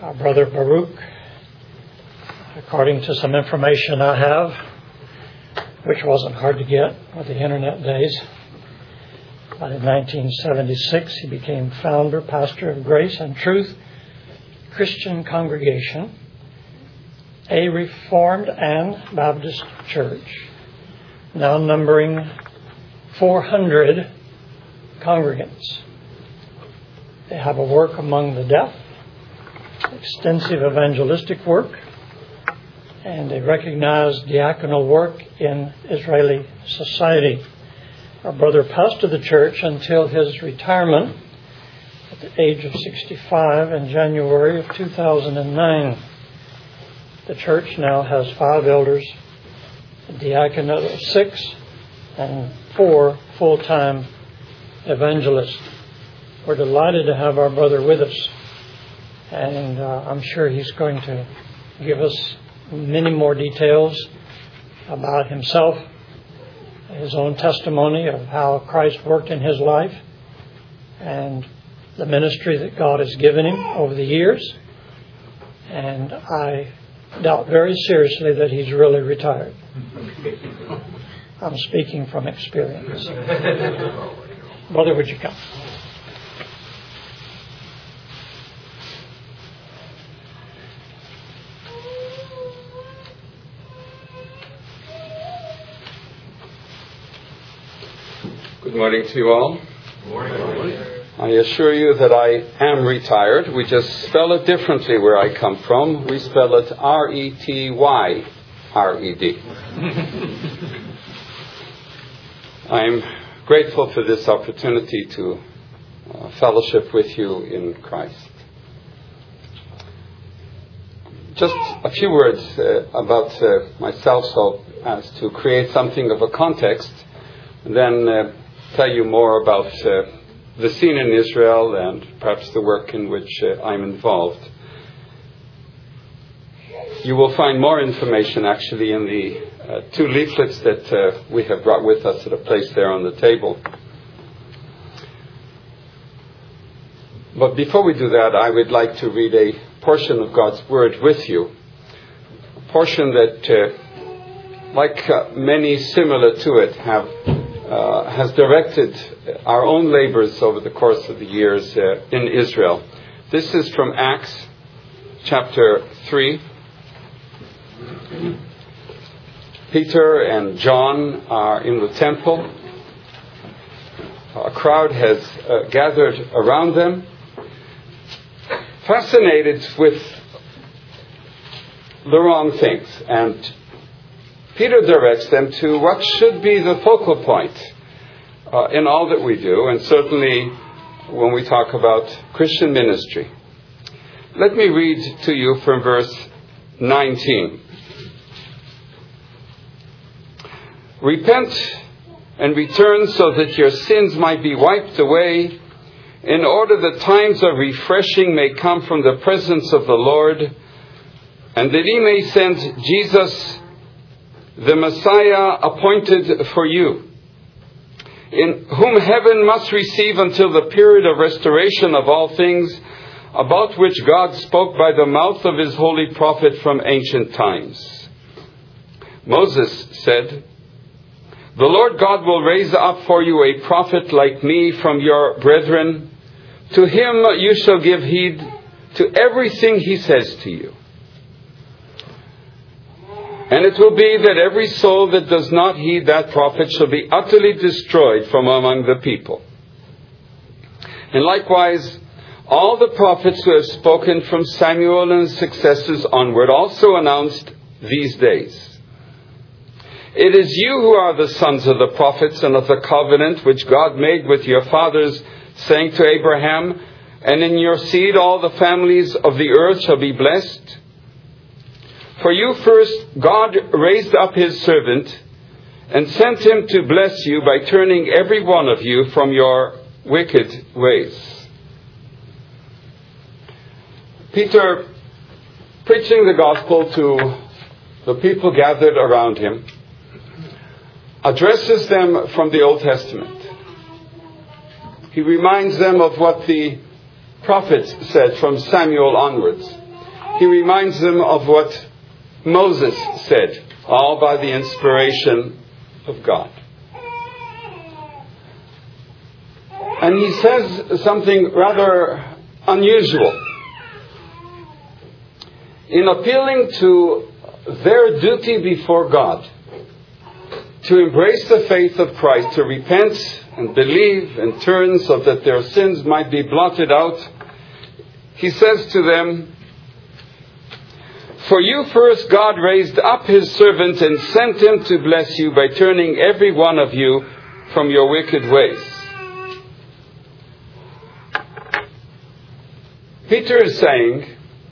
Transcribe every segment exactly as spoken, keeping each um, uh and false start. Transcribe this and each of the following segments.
Our brother Baruch, according to some information I have, which wasn't hard to get with the internet days, but in nineteen seventy-six he became founder, pastor of Grace and Truth Christian Congregation, a Reformed and Baptist church, now numbering four hundred congregants. They have a work among the deaf, extensive evangelistic work, and a recognized diaconal work in Israeli society. Our brother pastored the church until his retirement at the age of sixty-five in January of two thousand nine. The church now has five elders, a diaconate of six, and four full-time evangelists. We're delighted to have our brother with us, and uh, I'm sure he's going to give us many more details about himself, his own testimony of how Christ worked in his life, and the ministry that God has given him over the years. And I doubt very seriously that he's really retired. I'm speaking from experience. Brother, would you come? Good morning to you all. Good morning. I assure you that I am retired. We just spell it differently where I come from. We spell it R E T Y R E D. I'm grateful for this opportunity to uh, fellowship with you in Christ. Just a few words uh, about uh, myself, so as to create something of a context, and then uh, tell you more about uh, the scene in Israel and perhaps the work in which uh, I'm involved. You will find more information actually in the uh, two leaflets that uh, we have brought with us that are placed there on the table. But before we do that, I would like to read a portion of God's Word with you. A portion that, uh, like uh, many similar to it, have Uh, has directed our own labors over the course of the years uh, in Israel. This is from Acts chapter three. Peter and John are in the temple. A crowd has uh, gathered around them, fascinated with the wrong things, and Peter directs them to what should be the focal point uh, in all that we do, and certainly when we talk about Christian ministry. Let me read to you from verse nineteen. Repent and return so that your sins might be wiped away, in order that times of refreshing may come from the presence of the Lord, and that he may send Jesus, the Messiah appointed for you, in whom heaven must receive until the period of restoration of all things, about which God spoke by the mouth of his holy prophet from ancient times. Moses said, "The Lord God will raise up for you a prophet like me from your brethren. To him you shall give heed to everything he says to you. And it will be that every soul that does not heed that prophet shall be utterly destroyed from among the people. And likewise, all the prophets who have spoken from Samuel and his successors onward also announced these days. It is you who are the sons of the prophets and of the covenant which God made with your fathers, saying to Abraham, and in your seed all the families of the earth shall be blessed. For you first God raised up his servant and sent him to bless you by turning every one of you from your wicked ways." Peter, preaching the gospel to the people gathered around him, addresses them from the Old Testament. He reminds them of what the prophets said from Samuel onwards. he reminds them of what Moses said, all by the inspiration of God. And he says something rather unusual. In appealing to their duty before God, to embrace the faith of Christ, to repent and believe and turn so that their sins might be blotted out, he says to them, "For you first God raised up his servant and sent him to bless you by turning every one of you from your wicked ways." Peter is saying,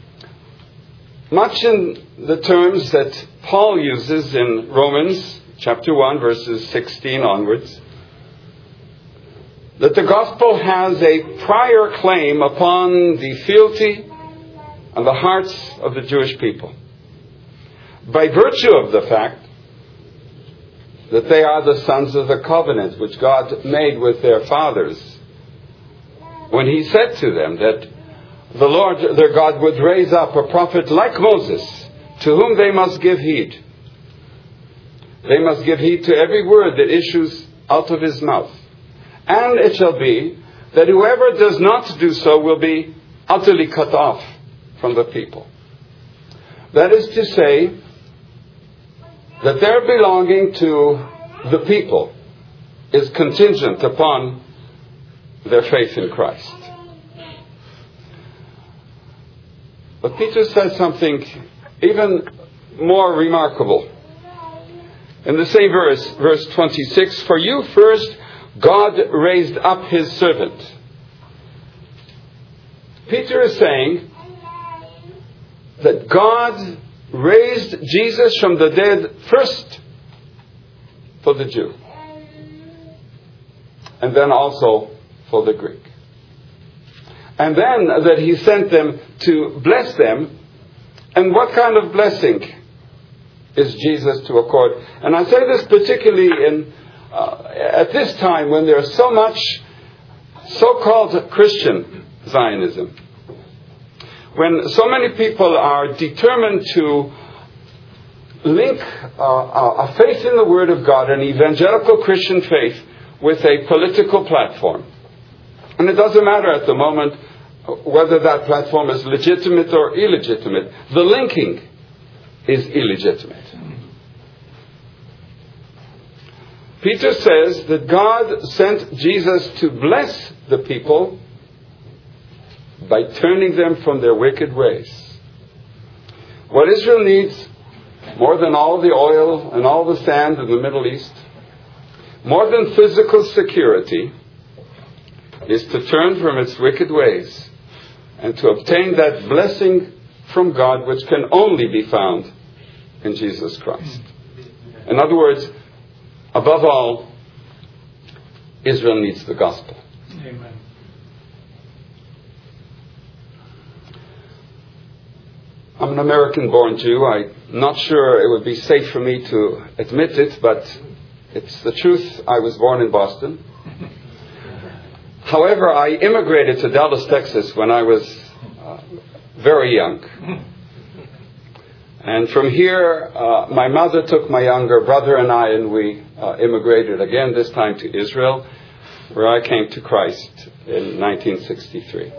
much in the terms that Paul uses in Romans chapter one, verses sixteen onwards, that the gospel has a prior claim upon the fealty and the hearts of the Jewish people, by virtue of the fact that they are the sons of the covenant which God made with their fathers, when he said to them that the Lord their God would raise up a prophet like Moses, to whom they must give heed. They must give heed to every word that issues out of his mouth. And it shall be that whoever does not do so will be utterly cut off from the people. That is to say, that their belonging to the people is contingent upon their faith in Christ. But Peter says something even more remarkable. In the same verse, verse twenty-six, "For you first God raised up his servant." Peter is saying that God raised Jesus from the dead first for the Jew, and then also for the Greek. And then that he sent them to bless them. And what kind of blessing is Jesus to accord? And I say this particularly in uh, at this time when there's so much so-called Christian Zionism. When so many people are determined to link uh, a faith in the Word of God, an evangelical Christian faith, with a political platform. And it doesn't matter at the moment whether that platform is legitimate or illegitimate. The linking is illegitimate. Peter says that God sent Jesus to bless the people by turning them from their wicked ways. What Israel needs, more than all the oil and all the sand in the Middle East, more than physical security, is to turn from its wicked ways and to obtain that blessing from God which can only be found in Jesus Christ. In other words, above all, Israel needs the gospel. Amen. I'm an American-born Jew. I'm not sure it would be safe for me to admit it, but it's the truth. I was born in Boston. However, I immigrated to Dallas, Texas when I was uh, very young. And from here, uh, my mother took my younger brother and I, and we uh, immigrated again, this time to Israel, where I came to Christ in nineteen sixty-three.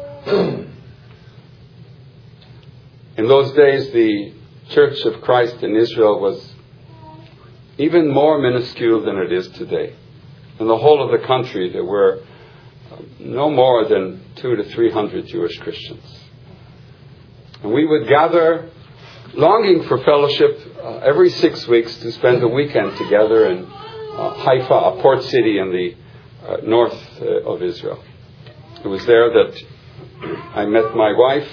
In those days, the Church of Christ in Israel was even more minuscule than it is today. In the whole of the country, there were no more than two to three hundred Jewish Christians. And we would gather, longing for fellowship, uh, every six weeks to spend a weekend together in uh, Haifa, a port city in the uh, north uh, of Israel. It was there that I met my wife.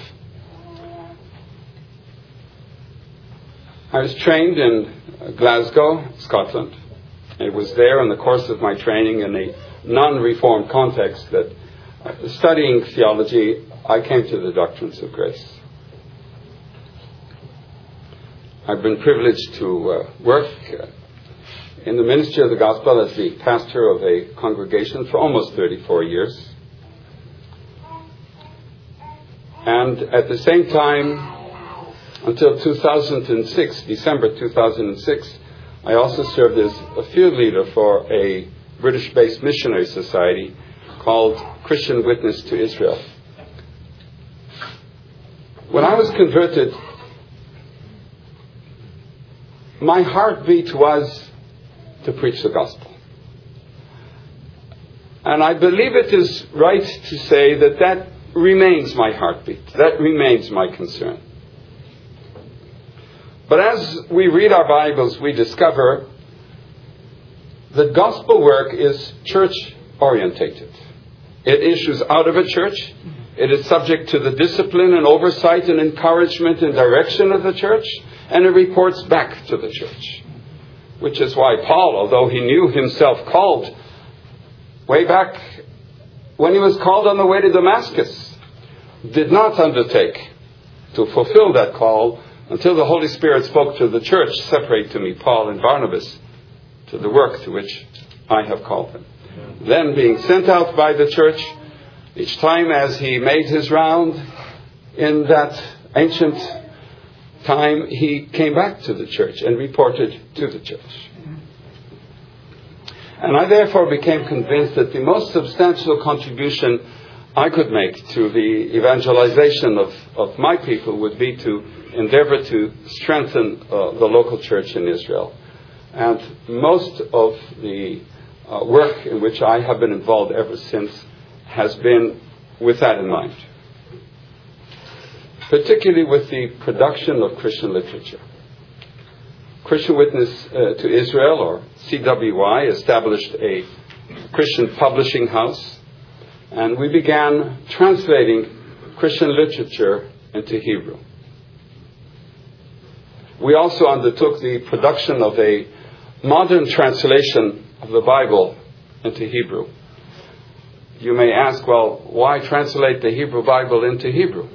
I was trained in Glasgow, Scotland. It was there in the course of my training in a non-reformed context that, uh, studying theology, I came to the doctrines of grace. I've been privileged to uh, work uh, in the ministry of the gospel as the pastor of a congregation for almost thirty-four years. And at the same time, until two thousand six, December two thousand six, I also served as a field leader for a British-based missionary society called Christian Witness to Israel. When I was converted, my heartbeat was to preach the gospel. And I believe it is right to say that that remains my heartbeat. That remains my concern. But as we read our Bibles, we discover that gospel work is church-orientated. It issues out of a church. It is subject to the discipline and oversight and encouragement and direction of the church. And it reports back to the church. Which is why Paul, although he knew himself called way back when he was called on the way to Damascus, did not undertake to fulfill that call until the Holy Spirit spoke to the church, separate to me Paul and Barnabas to the work to which I have called them. Then being sent out by the church, each time as he made his round in that ancient time, he came back to the church and reported to the church. And I therefore became convinced that the most substantial contribution I could make to the evangelization of, of my people would be to endeavor to strengthen uh, the local church in Israel. And most of the uh, work in which I have been involved ever since has been with that in mind. Particularly with the production of Christian literature. Christian Witness uh, to Israel, or C W I, established a Christian publishing house, and we began translating Christian literature into Hebrew. We also undertook the production of a modern translation of the Bible into Hebrew. You may ask, well, why translate the Hebrew Bible into Hebrew?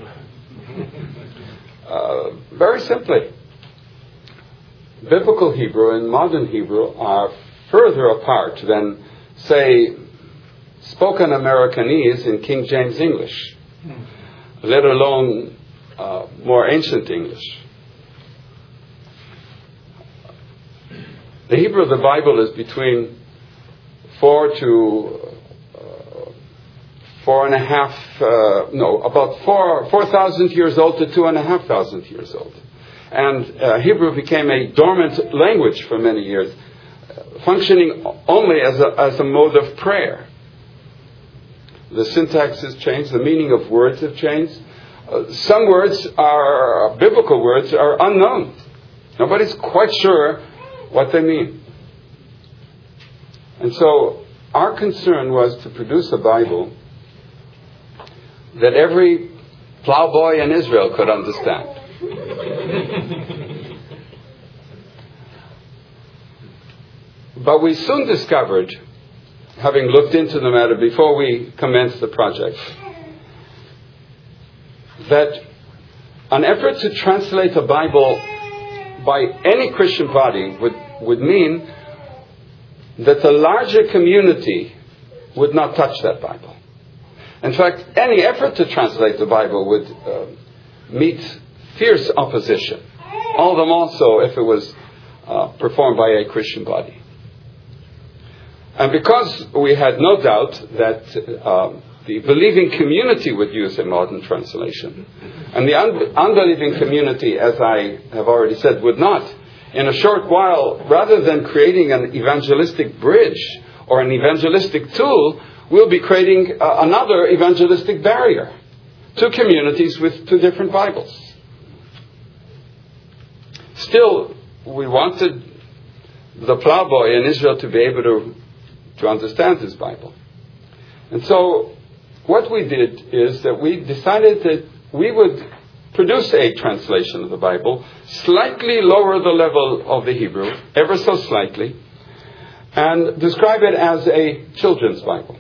Uh, very simply, biblical Hebrew and modern Hebrew are further apart than, say, spoken Americanese in King James English, let alone uh, more ancient English. The Hebrew of the Bible is between four to uh, four and a half, uh, no, about four four thousand years old to two and a half thousand years old, and uh, Hebrew became a dormant language for many years, uh, functioning only as a as a mode of prayer. The syntax has changed, the meaning of words have changed. Uh, some words are biblical words are unknown. Nobody's quite sure what they mean. And so our concern was to produce a Bible that every plowboy in Israel could understand. But we soon discovered, having looked into the matter before we commenced the project, that an effort to translate a Bible by any Christian body would, would mean that the larger community would not touch that Bible. In fact, any effort to translate the Bible would uh, meet fierce opposition, all the more so if it was uh, performed by a Christian body. And because we had no doubt that uh, the believing community would use a modern translation, and the un- unbelieving community, as I have already said, would not, in a short while, rather than creating an evangelistic bridge or an evangelistic tool, we'll be creating uh, another evangelistic barrier. Two communities with two different Bibles. Still, we wanted the plowboy in Israel to be able to, to understand his Bible. And so, what we did is that we decided that we would produce a translation of the Bible, slightly lower the level of the Hebrew, ever so slightly, and describe it as a children's Bible.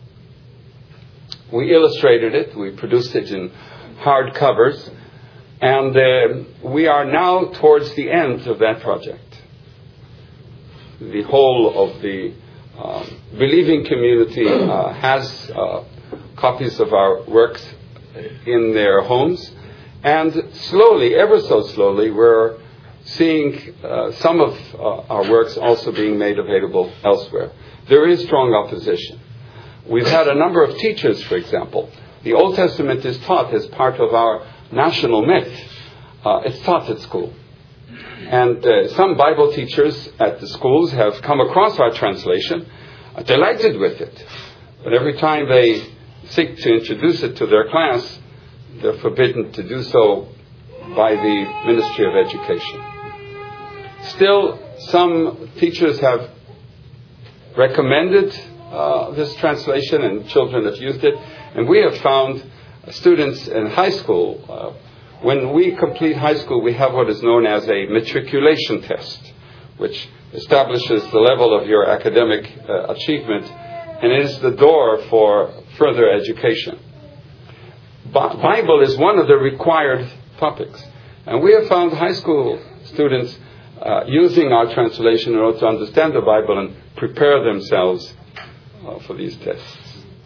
We illustrated it, we produced it in hard covers, and uh, we are now towards the end of that project. The whole of the uh, believing community uh, has uh, copies of our works in their homes, And slowly, ever so slowly, we're seeing uh, some of uh, our works also being made available elsewhere. There is strong opposition. We've had a number of teachers, for example. The Old Testament is taught as part of our national myth. Uh, it's taught at school. And uh, some Bible teachers at the schools have come across our translation, uh, delighted with it. But every time they seek to introduce it to their class, they're forbidden to do so by the Ministry of Education. Still, some teachers have recommended uh, this translation, and children have used it. And we have found students in high school, uh, when we complete high school, we have what is known as a matriculation test, which establishes the level of your academic uh, achievement, and it is the door for further education. Bi- Bible is one of the required topics. And we have found high school students uh, using our translation in order to understand the Bible and prepare themselves uh, for these tests.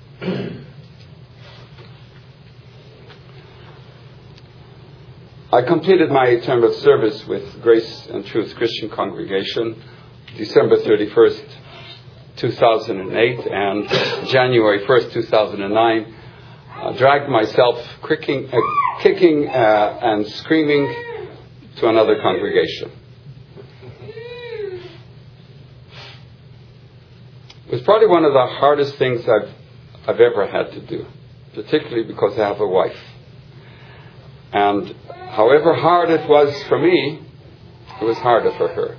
I completed my term of service with Grace and Truth Christian Congregation December thirty-first, two thousand eight, and January first, two thousand nine. Uh, dragged myself kicking, uh, kicking uh, and screaming to another congregation. It was probably one of the hardest things I've, I've ever had to do, particularly because I have a wife. And however hard it was for me, it was harder for her.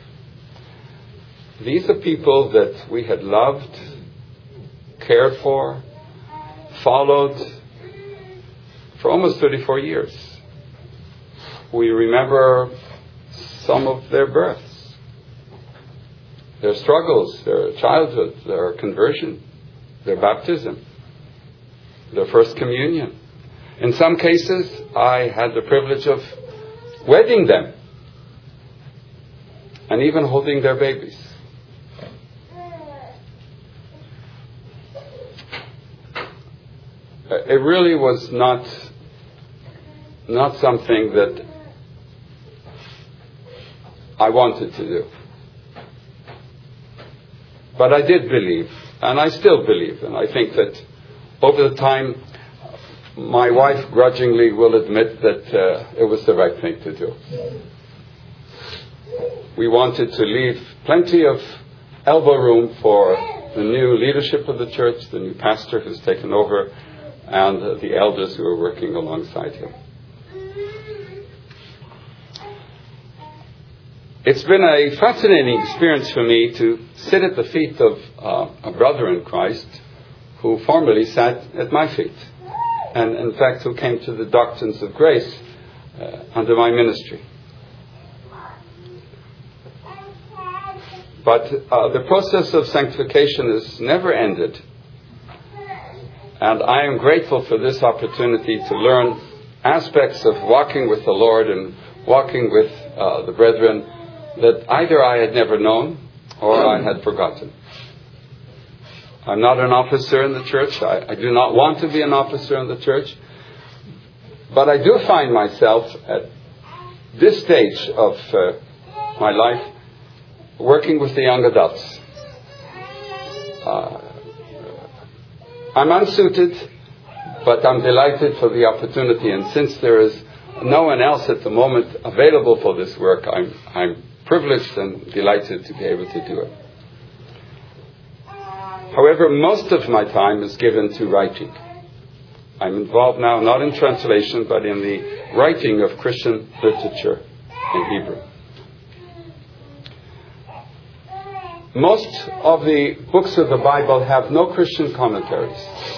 These are people that we had loved, cared for, followed for almost thirty-four years. We remember some of their births, their struggles, their childhood, their conversion, their baptism, their first communion. In some cases, I had the privilege of wedding them and even holding their babies. It really was not, not something that I wanted to do. But I did believe, and I still believe, and I think that over the time, my wife grudgingly will admit that uh, it was the right thing to do. We wanted to leave plenty of elbow room for the new leadership of the church, the new pastor who's taken over, and uh, the elders who are working alongside him. It's been a fascinating experience for me to sit at the feet of uh, a brother in Christ who formerly sat at my feet, and in fact who came to the doctrines of grace uh, under my ministry. But uh, the process of sanctification has never ended. And I am grateful for this opportunity to learn aspects of walking with the Lord and walking with uh, the brethren that either I had never known or I had forgotten. I'm not an officer in the church. I, I do not want to be an officer in the church. But I do find myself at this stage of uh, my life working with the young adults. Uh, I'm unsuited, but I'm delighted for the opportunity. And since there is no one else at the moment available for this work, I'm, I'm privileged and delighted to be able to do it. However, most of my time is given to writing. I'm involved now not in translation, but in the writing of Christian literature in Hebrew. Most of the books of the Bible have no Christian commentaries.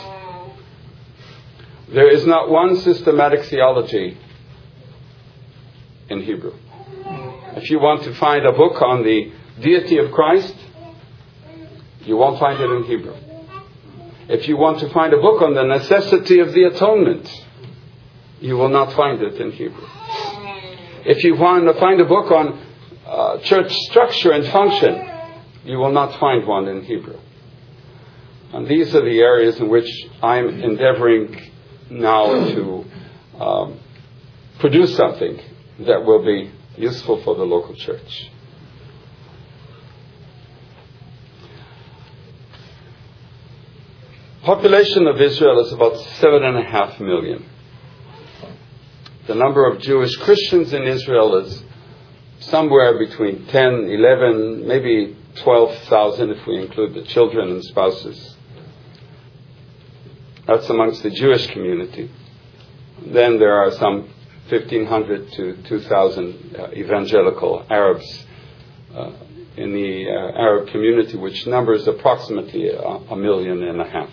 There is not one systematic theology in Hebrew. If you want to find a book on the deity of Christ, you won't find it in Hebrew. If you want to find a book on the necessity of the atonement, you will not find it in Hebrew. If you want to find a book on uh, church structure and function, you will not find one in Hebrew. And these are the areas in which I'm endeavoring now to um, produce something that will be useful for the local church. Population of Israel is about seven and a half million. The number of Jewish Christians in Israel is somewhere between ten, eleven, maybe twelve thousand if we include the children and spouses. That's amongst the Jewish community. Then there are some fifteen hundred to two thousand uh, evangelical Arabs uh, in the uh, Arab community, which numbers approximately a, a million and a half.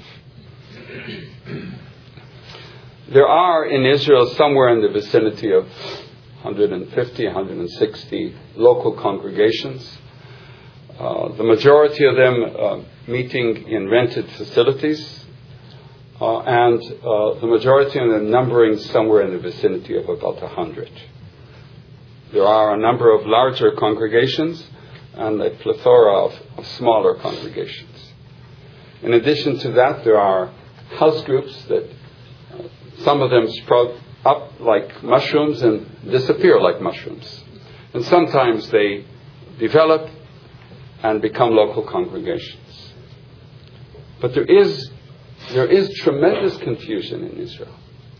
There are in Israel somewhere in the vicinity of one hundred fifty, one hundred sixty local congregations. Uh, the majority of them uh, meeting in rented facilities, uh, and uh, the majority of them numbering somewhere in the vicinity of about one hundred. There are a number of larger congregations and a plethora of, of smaller congregations. In addition to that, there are house groups that uh, some of them sprout up like mushrooms and disappear like mushrooms. And sometimes they develop and become local congregations. But there is there is tremendous confusion in Israel.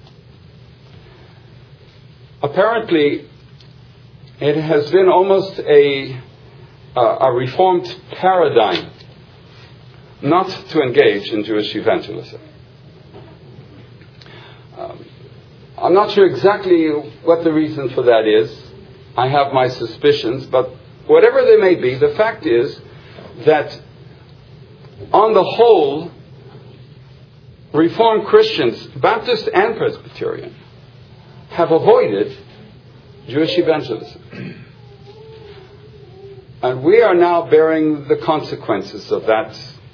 Apparently, it has been almost a uh, a reformed paradigm not to engage in Jewish evangelism. Um, I'm not sure exactly what the reason for that is. I have my suspicions, but whatever they may be, the fact is that on the whole, Reformed Christians, Baptist and Presbyterian, have avoided Jewish evangelism. And we are now bearing the consequences of that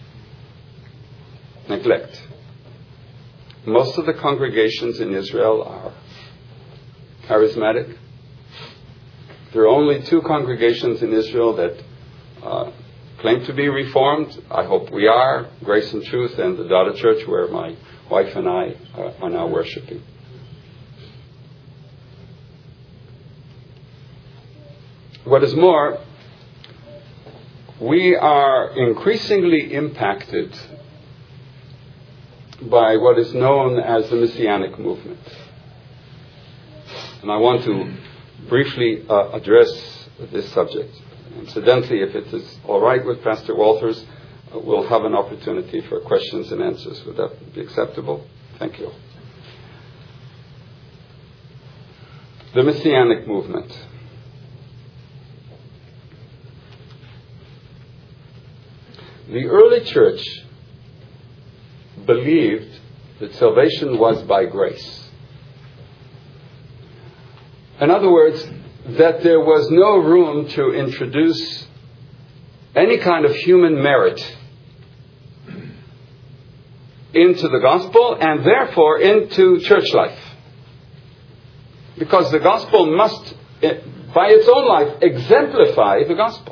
neglect. Most of the congregations in Israel are charismatic. There are only two congregations in Israel that uh, claim to be Reformed. I hope we are, Grace and Truth and the Daughter Church, where my wife and I uh, are now worshiping. What is more, we are increasingly impacted by what is known as the Messianic movement. And I want to briefly uh, address this subject. Incidentally, if it is all right with Pastor Walters, uh, we'll have an opportunity for questions and answers. Would that be acceptable? Thank you. The Messianic movement. The early church believed that salvation was by grace. In other words, that there was no room to introduce any kind of human merit into the gospel and therefore into church life. Because the gospel must, by its own life, exemplify the gospel.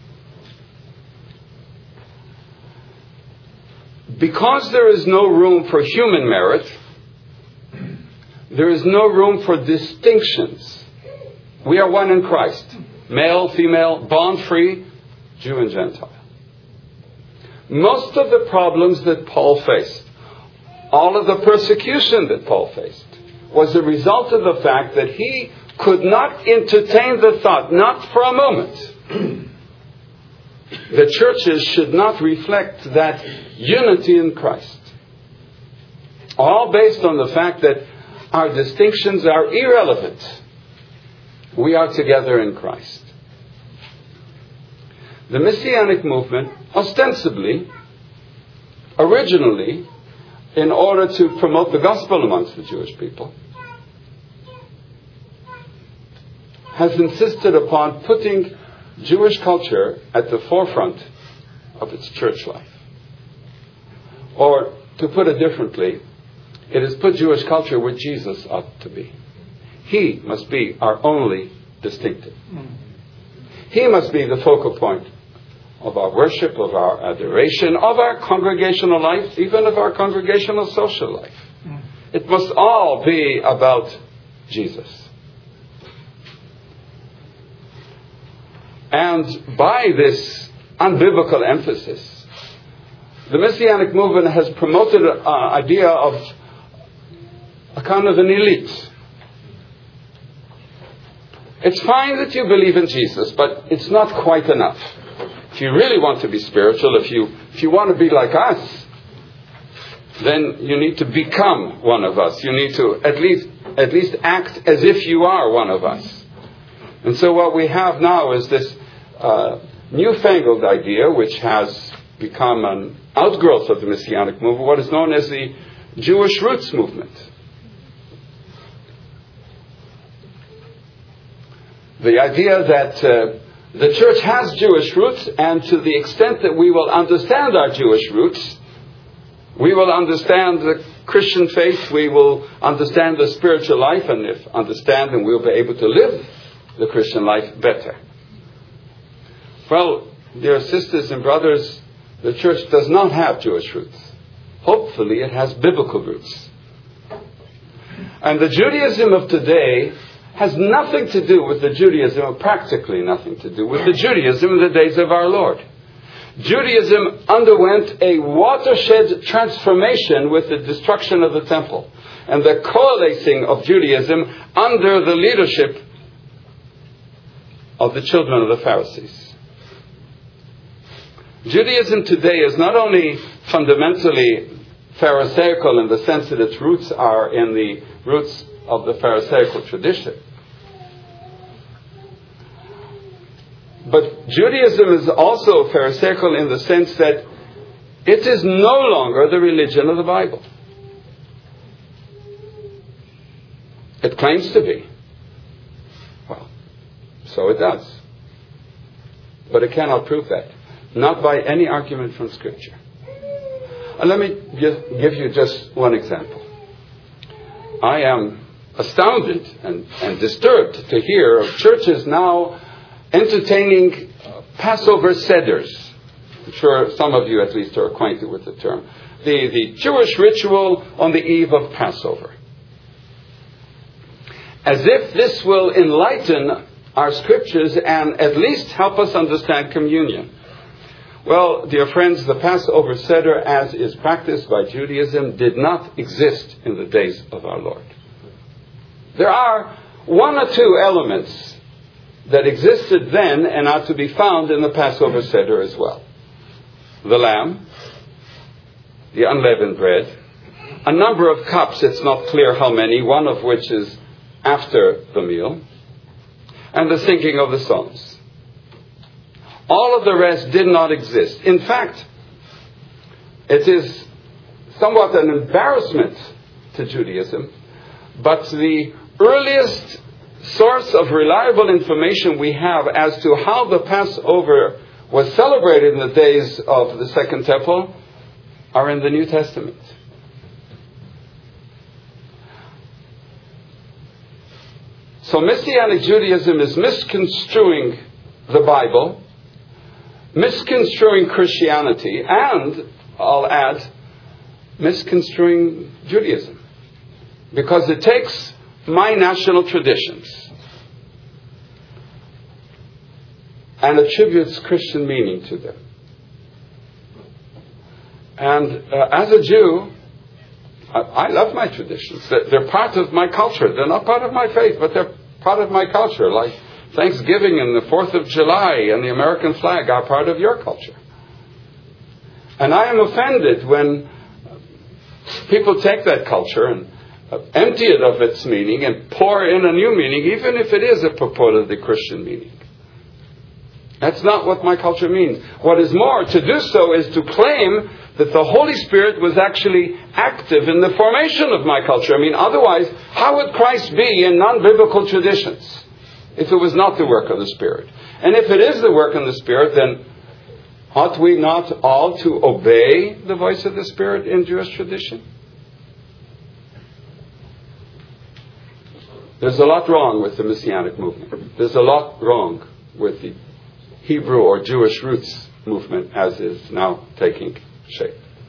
Because there is no room for human merit, there is no room for distinctions. We are one in Christ. Male, female, bond-free, Jew and Gentile. Most of the problems that Paul faced, all of the persecution that Paul faced, was a result of the fact that he could not entertain the thought, not for a moment, that churches should not reflect that unity in Christ. All based on the fact that our distinctions are irrelevant. We are together in Christ. The Messianic movement, ostensibly, originally, in order to promote the gospel amongst the Jewish people, has insisted upon putting Jewish culture at the forefront of its church life. Or, to put it differently, it has put Jewish culture where Jesus ought to be. He must be our only distinctive. He must be the focal point of our worship, of our adoration, of our congregational life, even of our congregational social life. It must all be about Jesus. And by this unbiblical emphasis, the Messianic movement has promoted an idea of a kind of an elite. It's fine that you believe in Jesus, but it's not quite enough. If you really want to be spiritual, if you if you want to be like us, then you need to become one of us. You need to at least at least act as if you are one of us. And so what we have now is this uh, newfangled idea, which has become an outgrowth of the Messianic movement, what is known as the Jewish Roots movement. The idea that uh, the church has Jewish roots, and to the extent that we will understand our Jewish roots, we will understand the Christian faith, we will understand the spiritual life, and if understand, then we'll be able to live the Christian life better. Well, dear sisters and brothers, the church does not have Jewish roots. Hopefully it has biblical roots. And the Judaism of today has nothing to do with the Judaism, or practically nothing to do with the Judaism in the days of our Lord. Judaism underwent a watershed transformation with the destruction of the temple and the coalescing of Judaism under the leadership of the children of the Pharisees. Judaism today is not only fundamentally Pharisaical in the sense that its roots are in the roots of the Pharisaical tradition, but Judaism is also Pharisaical in the sense that it is no longer the religion of the Bible. It claims to be. Well, so it does. But it cannot prove that. Not by any argument from Scripture. And let me give you just one example. I am astounded and, and disturbed to hear of churches now entertaining uh, Passover seders. I'm sure some of you at least are acquainted with the term. The, the Jewish ritual on the eve of Passover. As if this will enlighten our scriptures and at least help us understand communion. Well, dear friends, the Passover seder, as is practiced by Judaism, did not exist in the days of our Lord. There are one or two elements that existed then and are to be found in the Passover seder as well. The lamb, the unleavened bread, a number of cups, it's not clear how many, one of which is after the meal, and the singing of the psalms. All of the rest did not exist. In fact, it is somewhat an embarrassment to Judaism, but the earliest source of reliable information we have as to how the Passover was celebrated in the days of the Second Temple are in the New Testament. So Messianic Judaism is misconstruing the Bible, misconstruing Christianity, and, I'll add, misconstruing Judaism. Because it takes my national traditions and attributes Christian meaning to them. And uh, as a Jew, I, I love my traditions. They're, they're part of my culture. They're not part of my faith, but they're part of my culture. Like Thanksgiving and the fourth of July and the American flag are part of your culture. And I am offended when people take that culture and empty it of its meaning and pour in a new meaning, even if it is a purportedly Christian meaning. That's not what my culture means. What is more, to do so is to claim that the Holy Spirit was actually active in the formation of my culture. I mean, otherwise, how would Christ be in non-biblical traditions if it was not the work of the Spirit? And if it is the work of the Spirit, then ought we not all to obey the voice of the Spirit in Jewish tradition? There's a lot wrong with the Messianic movement. There's a lot wrong with the Hebrew or Jewish roots movement as is now taking shape.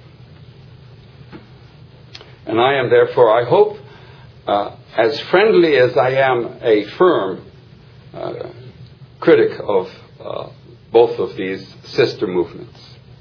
And I am therefore, I hope, uh, as friendly as I am a firm uh, critic of uh, both of these sister movements.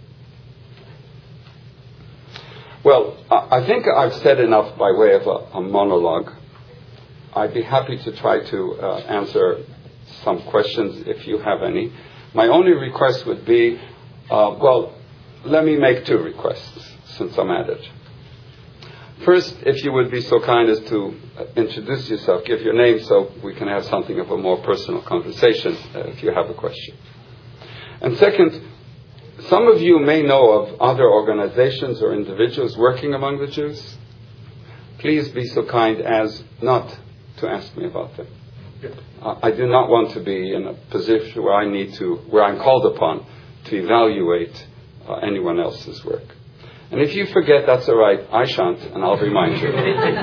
Well, I think I've said enough by way of a, a monologue. I'd be happy to try to uh, answer some questions if you have any. My only request would be, uh, well, let me make two requests since I'm at it. First, if you would be so kind as to introduce yourself, give your name so we can have something of a more personal conversation uh, if you have a question. And second, some of you may know of other organizations or individuals working among the Jews. Please be so kind as not to ask me about them. Uh, I do not want to be in a position where I need to, where I'm called upon to evaluate uh, anyone else's work. And if you forget, that's all right. I shan't, and I'll remind you.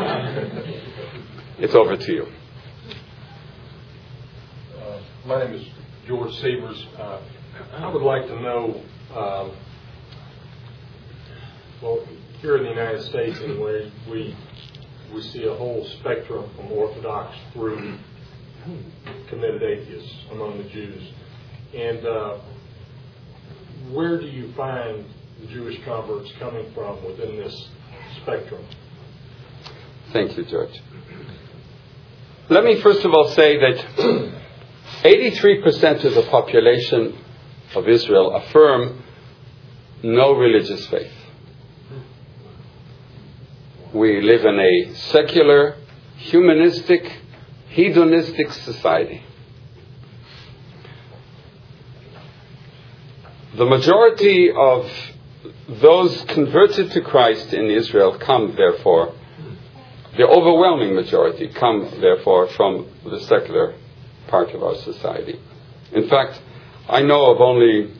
It's over to you. Uh, my name is George Severs. Uh, I would like to know, um, well, here in the United States anyway, we we see a whole spectrum from Orthodox through committed atheists among the Jews. And uh, where do you find the Jewish converts coming from within this spectrum? Thank you, George. Let me first of all say that eighty-three percent of the population of Israel affirm no religious faith. We live in a secular, humanistic, hedonistic society. The majority of those converted to Christ in Israel come, therefore, the overwhelming majority come, therefore, from the secular part of our society. In fact, I know of only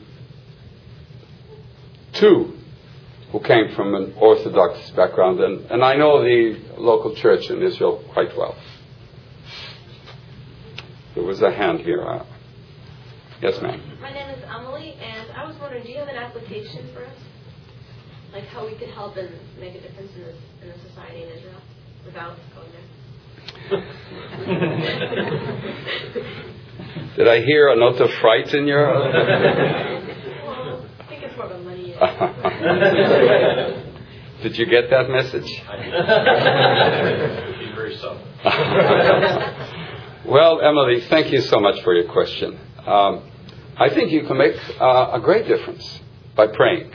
two who came from an Orthodox background, and, and I know the local church in Israel quite well. There was a hand here. Uh, yes, ma'am. My name is Emily, and I was wondering, do you have an application for us? Like how we could help and make a difference in the, in the society in Israel without going there? Did I hear a note of fright in your... Well, I think it's more of a money issue. Did you get that message? She's very subtle. Well, Emily, thank you so much for your question. Um, I think you can make uh, a great difference by praying.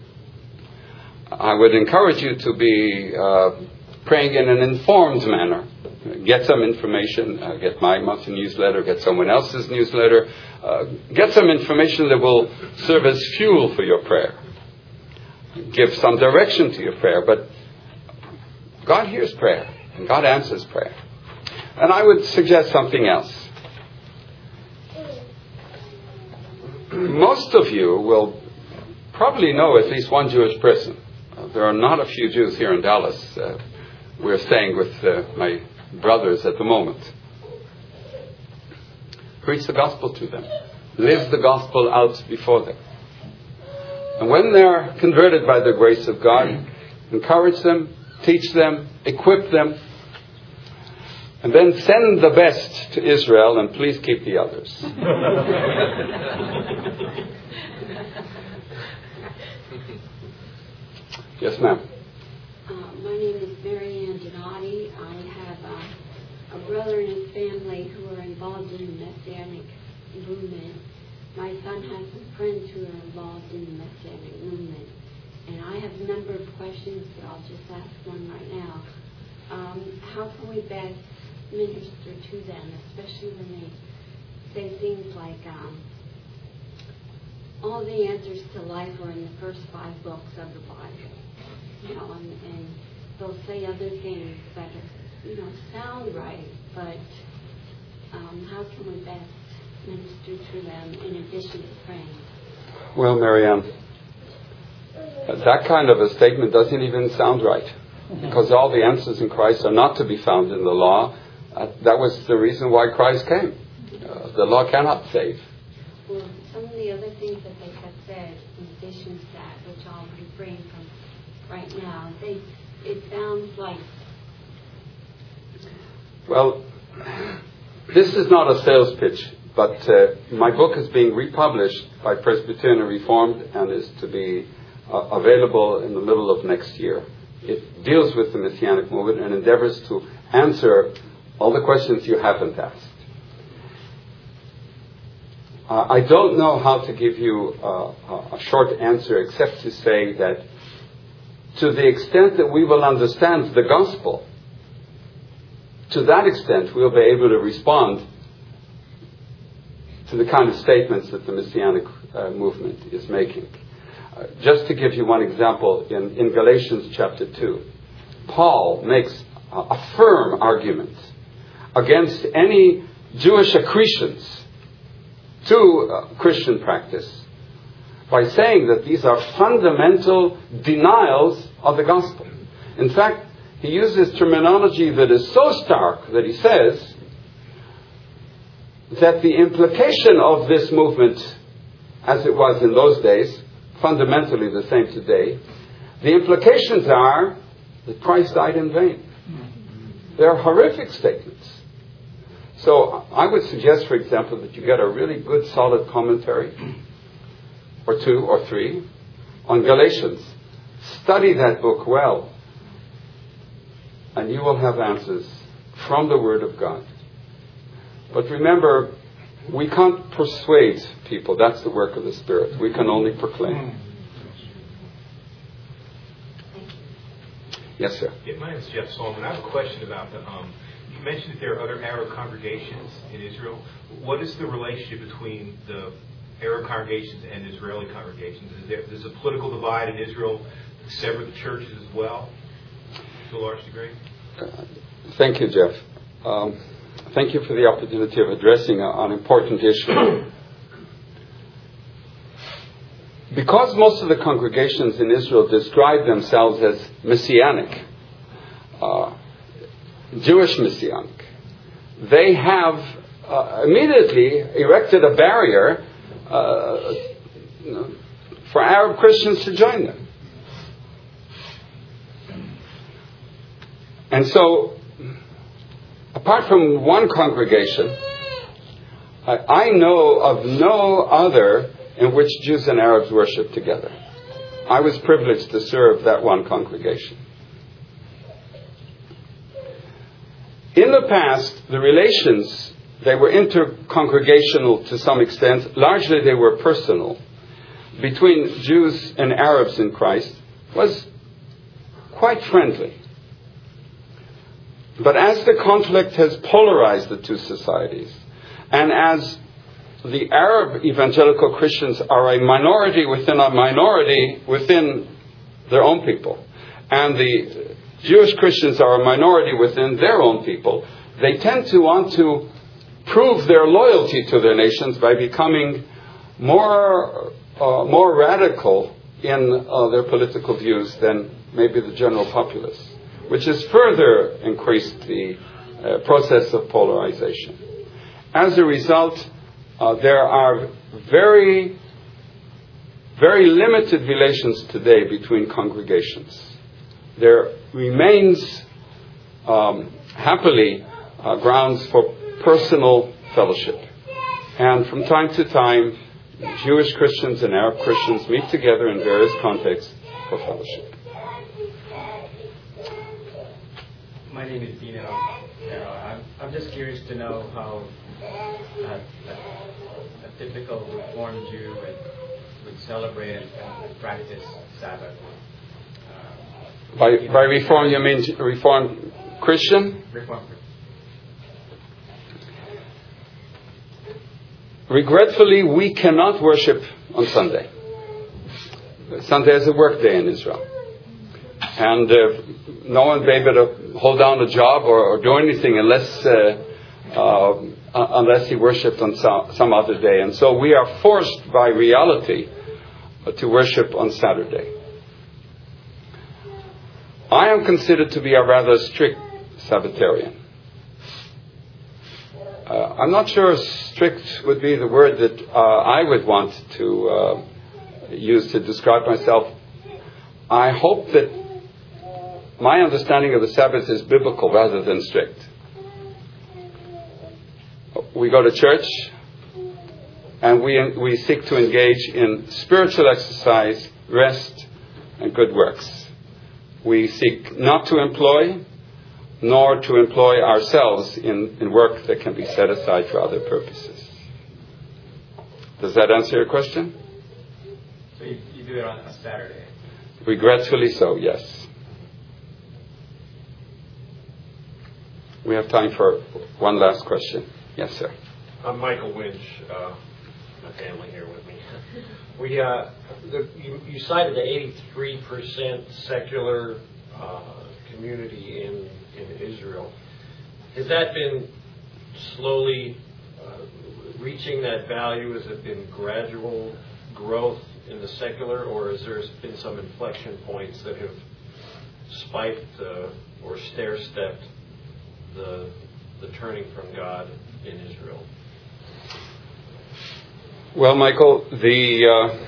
I would encourage you to be uh, praying in an informed manner. Get some information, uh, get my monthly newsletter, get someone else's newsletter, uh, get some information that will serve as fuel for your prayer. Give some direction to your prayer, but God hears prayer, and God answers prayer. And I would suggest something else. Most of you will probably know at least one Jewish person. Uh, there are not a few Jews here in Dallas. Uh, we're staying with uh, my brothers at the moment. Preach the gospel to them. Live the gospel out before them. And when they're converted by the grace of God, encourage them, teach them, equip them, and then send the best to Israel, and please keep the others. Yes, ma'am. Uh, my name is Mary Ann Donati. I have uh, a brother and his family who are involved in the Messianic movement. My son has some friends who are involved in the Messianic movement. And I have a number of questions, but I'll just ask one right now. Um, how can we best minister to them, especially when they say things like um, all the answers to life are in the first five books of the Bible? You know, and, and they'll say other things that are, you know, sound right, but um, how can we best minister to them in addition to praying? Well, Marianne, that kind of a statement doesn't even sound right, because all the answers in Christ are not to be found in the law. Uh, that was the reason why Christ came. Uh, the law cannot save. Well, some of the other things that they have said in addition to that, which I'll refrain from right now, they, it sounds like... Well, this is not a sales pitch but uh, my book is being republished by Presbyterian and Reformed and is to be uh, available in the middle of next year. It deals with the Messianic movement and endeavors to answer all the questions you haven't asked. Uh, I don't know how to give you uh, a short answer except to say that to the extent that we will understand the gospel, to that extent we'll be able to respond to the kind of statements that the Messianic uh, movement is making. Uh, just to give you one example, in, in Galatians chapter two, Paul makes a, a firm argument against any Jewish accretions to uh, Christian practice by saying that these are fundamental denials of the gospel. In fact, he uses terminology that is so stark that he says that the implication of this movement, as it was in those days, fundamentally the same today, the implications are that Christ died in vain. They are horrific statements. So I would suggest, for example, that you get a really good solid commentary, or two or three, on Galatians. Study that book well, and you will have answers from the Word of God. But remember, we can't persuade people. That's the work of the Spirit. We can only proclaim. Yes, sir. Yeah, my name is Jeff Solomon. I have a question about the... Um, you mentioned that there are other Arab congregations in Israel. What is the relationship between the Arab congregations and Israeli congregations? Is there there's a political divide in Israel that sever the churches as well, to a large degree? Uh, thank you, Jeff. Um, thank you for the opportunity of addressing a, an important issue. Because most of the congregations in Israel describe themselves as Messianic, uh, Jewish Messianic, they have uh, immediately erected a barrier uh, you know, for Arab Christians to join them. And so, apart from one congregation, I, I know of no other in which Jews and Arabs worship together. I was privileged to serve that one congregation. In the past, the relations, they were inter-congregational to some extent. Largely they were personal. Between Jews and Arabs in Christ was quite friendly. But as the conflict has polarized the two societies, and as the Arab evangelical Christians are a minority within a minority within their own people, and the Jewish Christians are a minority within their own people, they tend to want to prove their loyalty to their nations by becoming more uh, more radical in uh, their political views than maybe the general populace, which has further increased the uh, process of polarization. As a result, uh, there are very, very limited relations today between congregations. There remains, um, happily, uh, grounds for personal fellowship. And from time to time, Jewish Christians and Arab Christians meet together in various contexts for fellowship. My name is Dino. I'm, I'm just curious to know how a, a, a typical Reformed Jew would, would celebrate and practice Sabbath. Uh, by by Reform, you mean Reformed Christian? Reformed Christian. Regretfully, we cannot worship on Sunday. Sunday is a work day in Israel. And uh, no one will be able to hold down a job or, or do anything unless uh, uh, unless he worshipped on some, some other day. And so we are forced by reality to worship on Saturday. I am considered to be a rather strict Sabbatarian. Uh, I'm not sure strict would be the word that uh, I would want to uh, use to describe myself. I hope that my understanding of the Sabbath is biblical rather than strict. We go to church, and we, we seek to engage in spiritual exercise, rest, and good works. We seek not to employ, nor to employ ourselves in, in work that can be set aside for other purposes. Does that answer your question? So you, you do it on a Saturday? Regretfully so, yes. We have time for one last question. Yes, sir. I'm Michael Winch. Uh, my family here with me. We uh, the, you, you cited the eighty-three percent secular uh, community in in Israel. Has that been slowly uh, reaching that value? Has it been gradual growth in the secular, or has there been some inflection points that have spiked uh, or stair-stepped the the turning from God in Israel? Well, Michael, the uh,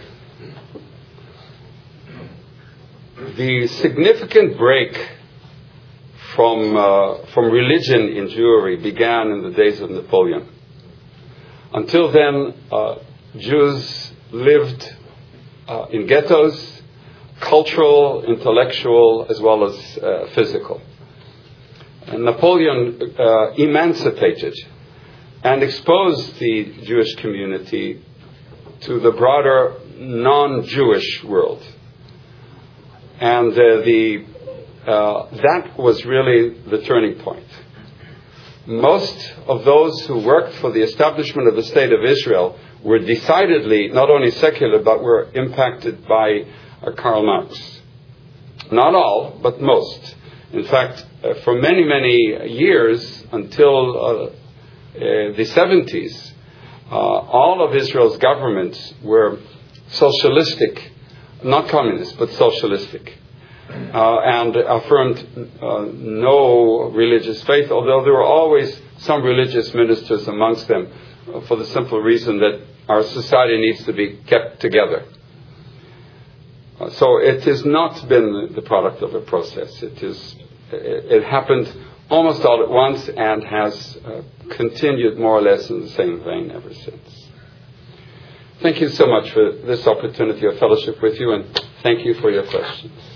the significant break from uh, from religion in Jewry began in the days of Napoleon. Until then, uh, Jews lived uh, in ghettos, cultural, intellectual, as well as uh, physical. And Napoleon uh, emancipated and exposed the Jewish community to the broader non-Jewish world. And uh, the uh, that was really the turning point. Most of those who worked for the establishment of the State of Israel were decidedly not only secular, but were impacted by uh, Karl Marx. Not all, but most. In fact, uh, for many, many years, until uh, uh, the seventies, uh, all of Israel's governments were socialistic, not communist, but socialistic, uh, and affirmed uh, no religious faith, although there were always some religious ministers amongst them, uh, for the simple reason that our society needs to be kept together. Uh, so it has not been the product of a process. It is. It happened almost all at once and has uh, continued more or less in the same vein ever since. Thank you so much for this opportunity of fellowship with you, and thank you for your questions.